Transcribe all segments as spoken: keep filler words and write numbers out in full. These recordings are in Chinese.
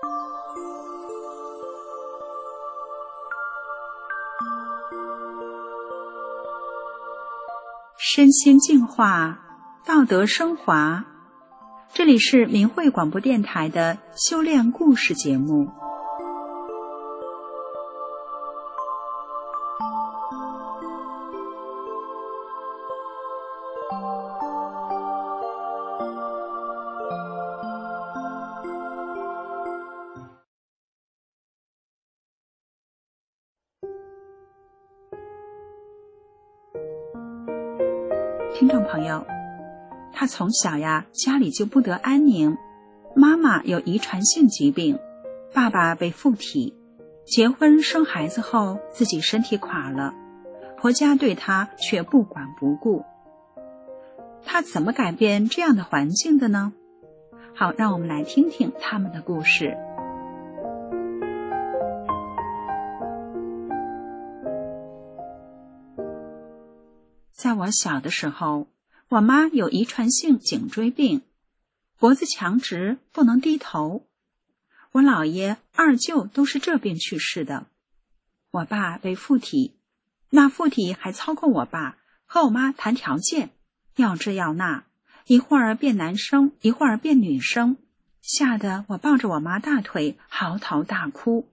身心净化，道德升华。这里是明慧广播电台的修炼故事节目。听众朋友，他从小呀家里就不得安宁，妈妈有遗传性疾病，爸爸被附体，结婚生孩子后自己身体垮了，婆家对他却不管不顾。他怎么改变这样的环境的呢？好，让我们来听听他们的故事。在我小的时候，我妈有遗传性颈椎病，脖子强直，不能低头。我姥爷、二舅都是这病去世的。我爸被附体，那附体还操控我爸和我妈谈条件，要这要那，一会儿变男生，一会儿变女生，吓得我抱着我妈大腿嚎啕大哭。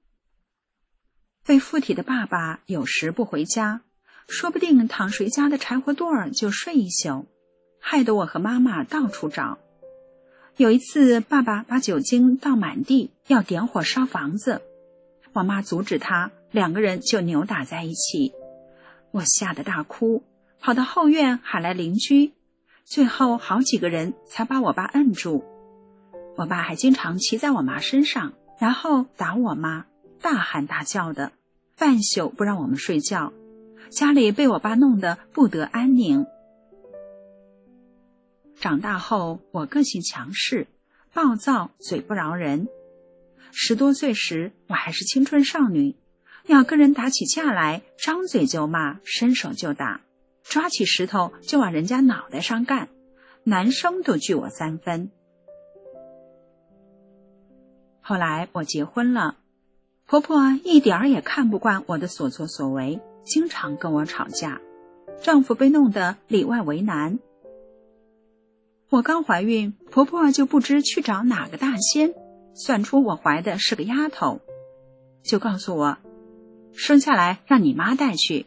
被附体的爸爸有时不回家，说不定躺谁家的柴火垛儿就睡一宿，害得我和妈妈到处找。有一次爸爸把酒精倒满地，要点火烧房子，我妈阻止他，两个人就扭打在一起。我吓得大哭，跑到后院喊来邻居，最后好几个人才把我爸摁住。我爸还经常骑在我妈身上，然后打我妈，大喊大叫的，半宿不让我们睡觉，家里被我爸弄得不得安宁。长大后，我个性强势，暴躁，嘴不饶人。十多岁时，我还是青春少女，要跟人打起架来，张嘴就骂，伸手就打，抓起石头就往人家脑袋上干，男生都惧我三分。后来我结婚了，婆婆一点儿也看不惯我的所作所为，经常跟我吵架，丈夫被弄得里外为难。我刚怀孕，婆婆就不知去找哪个大仙，算出我怀的是个丫头，就告诉我，生下来让你妈带去。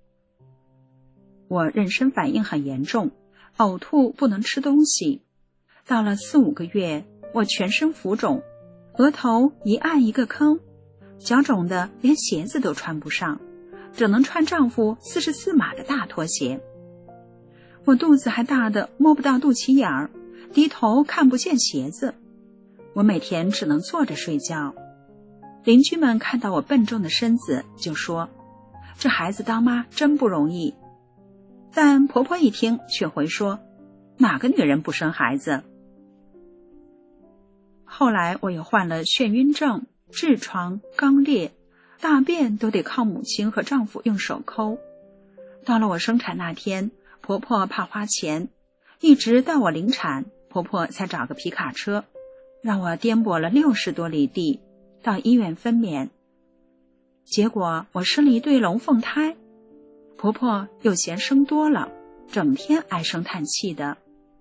我妊娠反应很严重，呕吐不能吃东西，到了四五个月，我全身浮肿，额头一暗一个坑，脚肿的连鞋子都穿不上，只能穿丈夫四十四码的大拖鞋。我肚子还大的摸不到肚脐眼儿，低头看不见鞋子，我每天只能坐着睡觉。邻居们看到我笨重的身子，就说这孩子当妈真不容易。但婆婆一听却回说，哪个女人不生孩子？后来我又患了眩晕症、痔疮、肛裂，大便都得靠母亲和丈夫用手抠。到了我生产那天，婆婆怕花钱，一直到我临产，婆婆才找个皮卡车，让我颠簸了六十多里地，到医院分娩。结果我生了一对龙凤胎，婆婆又嫌生多了，整天唉声叹气的。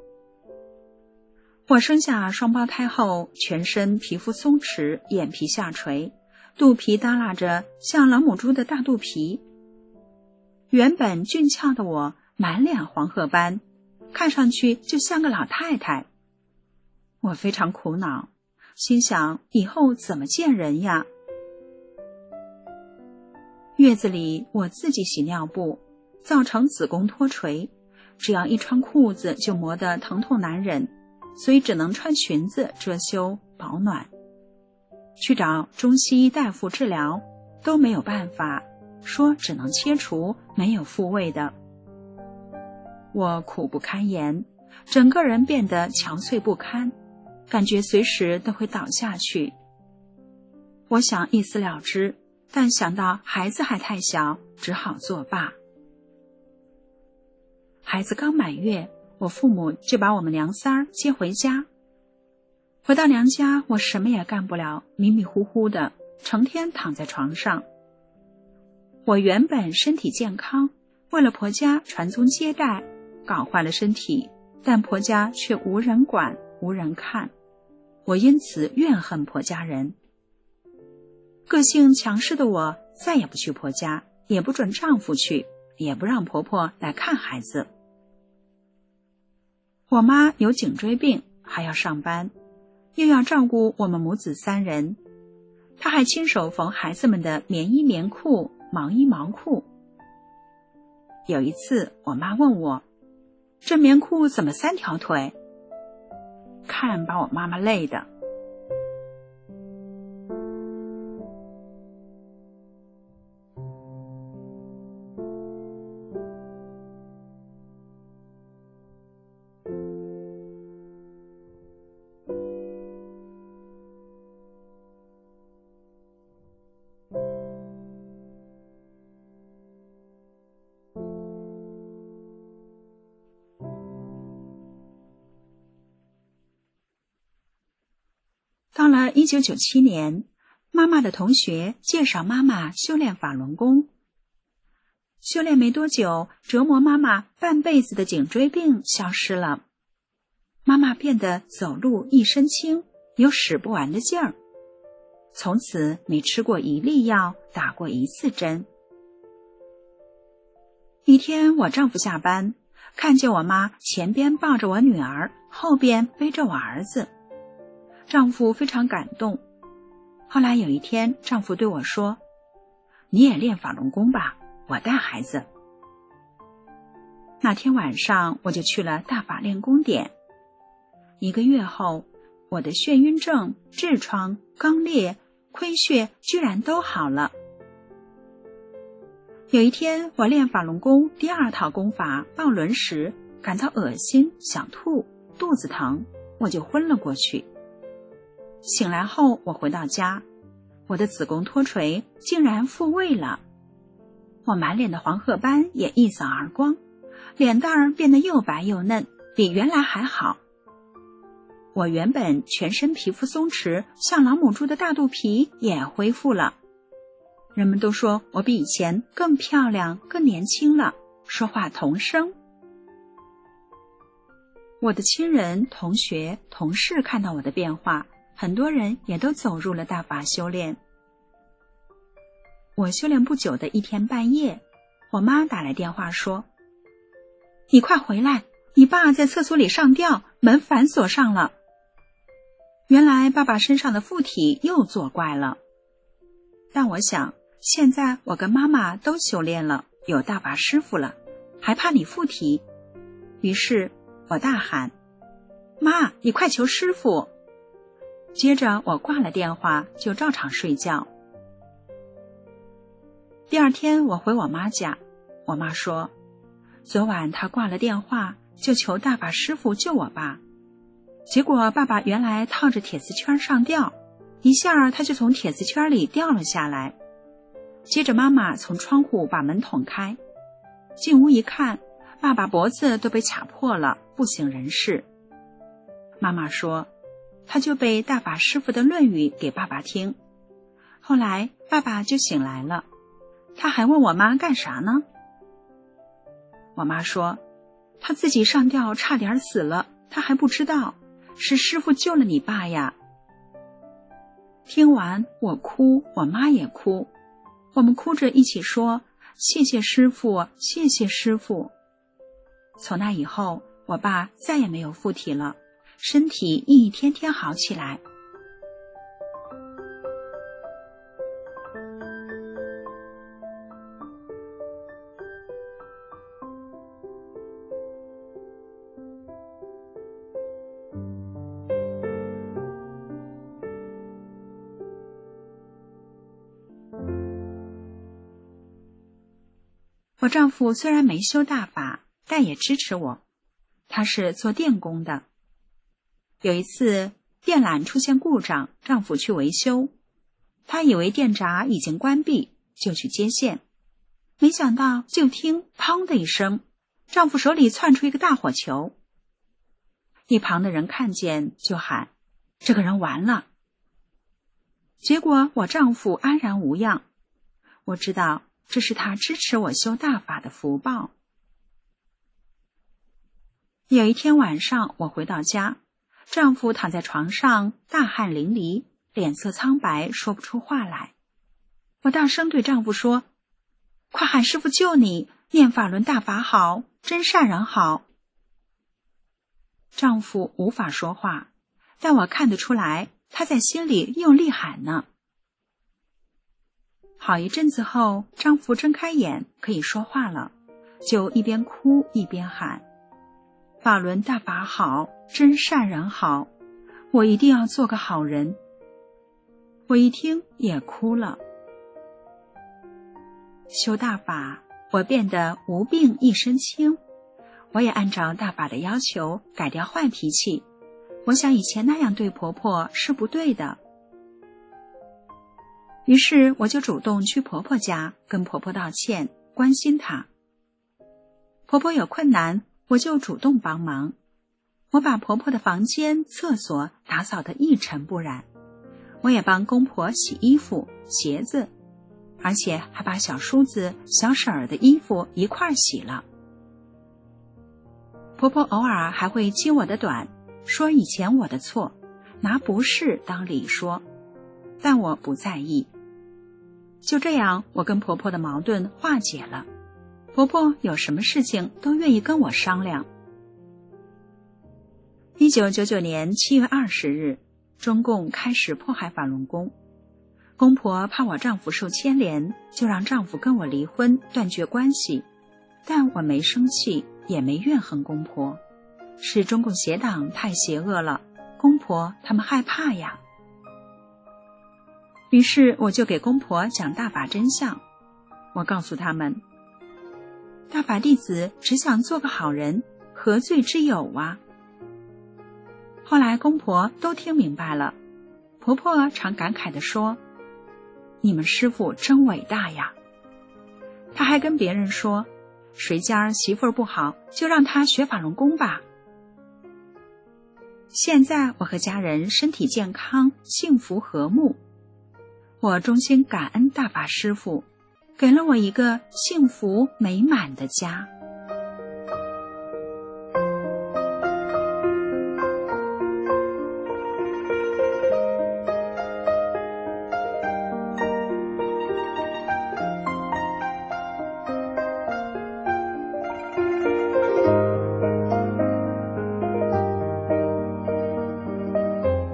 我生下双胞胎后，全身皮肤松弛，眼皮下垂，肚皮耷拉着像老母猪的大肚皮。原本俊俏的我满脸黄褐斑，看上去就像个老太太。我非常苦恼，心想以后怎么见人呀？月子里我自己洗尿布，造成子宫脱垂，只要一穿裤子就磨得疼痛难忍，所以只能穿裙子遮羞保暖。去找中西医大夫治疗都没有办法，说只能切除，没有复位的。我苦不堪言，整个人变得憔悴不堪，感觉随时都会倒下去。我想一死了之，但想到孩子还太小，只好作罢。孩子刚满月，我父母就把我们娘仨儿接回家。 回到娘家，我什么也干不了，迷迷糊糊的，成天躺在床上。我原本身体健康，为了婆家传宗接代，搞坏了身体，但婆家却无人管，无人看，我因此怨恨婆家人。个性强势的我再也不去婆家，也不准丈夫去，也不让婆婆来看孩子。我妈有颈椎病，还要上班，又要照顾我们母子三人，她还亲手缝孩子们的棉衣棉裤、毛衣毛裤。有一次我妈问我，这棉裤怎么三条腿？看把我妈妈累的。到了一九九七年，妈妈的同学介绍妈妈修炼法轮功。修炼没多久，折磨妈妈半辈子的颈椎病消失了，妈妈变得走路一身轻，有使不完的劲儿，从此没吃过一粒药，打过一次针。一天我丈夫下班，看见我妈前边抱着我女儿，后边背着我儿子，丈夫非常感动。后来有一天，丈夫对我说，你也练法轮功吧，我带孩子。那天晚上我就去了大法练功点。一个月后，我的眩晕症、痔疮、肛裂、亏血居然都好了。有一天我练法轮功第二套功法抱轮时，感到恶心、想吐、肚子疼，我就昏了过去。醒来后我回到家，我的子宫脱垂竟然复位了，我满脸的黄褐斑也一扫而光，脸蛋儿变得又白又嫩，比原来还好。我原本全身皮肤松弛像老母猪的大肚皮也恢复了。人们都说我比以前更漂亮更年轻了，说话童声。我的亲人、同学、同事看到我的变化，很多人也都走入了大法修炼。我修炼不久的一天半夜，我妈打来电话说，你快回来，你爸在厕所里上吊，门反锁上了。原来爸爸身上的附体又作怪了。但我想，现在我跟妈妈都修炼了，有大法师傅了，还怕你附体？于是我大喊，妈，你快求师傅。接着我挂了电话，就照常睡觉。第二天我回我妈家，我妈说，昨晚她挂了电话，就求大法师傅救我爸。结果爸爸原来套着铁丝圈上吊，一下他就从铁丝圈里掉了下来。接着妈妈从窗户把门捅开，进屋一看，爸爸脖子都被卡破了，不省人事。妈妈说，他就被大法师傅的论语给爸爸听。后来爸爸就醒来了，他还问我妈干啥呢？我妈说，他自己上吊差点死了，他还不知道，是师傅救了你爸呀。听完我哭，我妈也哭，我们哭着一起说，谢谢师傅，谢谢师傅。从那以后，我爸再也没有附体了，身体一天天好起来。我丈夫虽然没修大法，但也支持我，他是做电工的。有一次电缆出现故障，丈夫去维修，他以为电闸已经关闭，就去接线，没想到就听砰的一声，丈夫手里窜出一个大火球。一旁的人看见就喊， 这个人完了。结果我丈夫安然无恙，我知道这是他支持我修大法的福报。有一天晚上，我回到家，丈夫躺在床上，大汗淋漓，脸色苍白，说不出话来。我大声对丈夫说：快喊师父救你，念法轮大法好，真善人好。丈夫无法说话，但我看得出来，他在心里用力喊呢。好一阵子后，丈夫睁开眼，可以说话了，就一边哭一边喊：法轮大法好，真善人好，我一定要做个好人。我一听也哭了。修大法，我变得无病一身轻，我也按照大法的要求改掉坏脾气。我想以前那样对婆婆是不对的，于是我就主动去婆婆家跟婆婆道歉，关心她。婆婆有困难，我就主动帮忙。我把婆婆的房间、厕所打扫得一尘不染，我也帮公婆洗衣服、鞋子，而且还把小叔子、小婶儿的衣服一块儿洗了。婆婆偶尔还会揭我的短，说以前我的错，拿不是当理说，但我不在意。就这样，我跟婆婆的矛盾化解了，婆婆有什么事情都愿意跟我商量。一九九九年七月二十日，中共开始迫害法轮功，公婆怕我丈夫受牵连，就让丈夫跟我离婚，断绝关系。但我没生气，也没怨恨公婆，是中共邪党太邪恶了，公婆他们害怕呀。于是我就给公婆讲大法真相，我告诉他们，大法弟子只想做个好人，何罪之有啊？后来公婆都听明白了，婆婆常感慨地说：你们师父真伟大呀。她还跟别人说，谁家媳妇儿不好，就让她学法轮功吧。现在我和家人身体健康，幸福和睦。我衷心感恩大法师父，给了我一个幸福美满的家。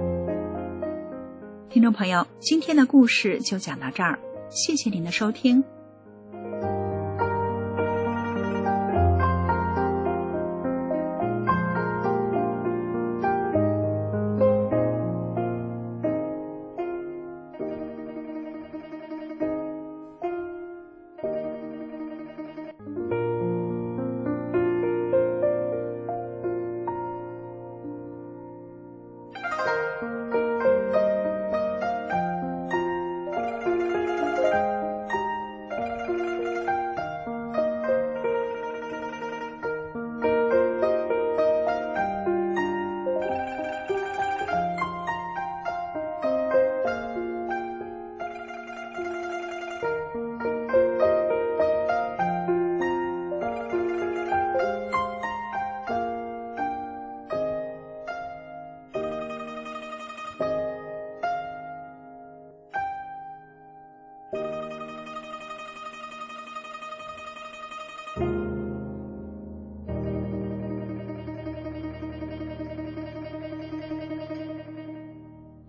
听众朋友，今天的故事就讲到这儿，谢谢您的收听。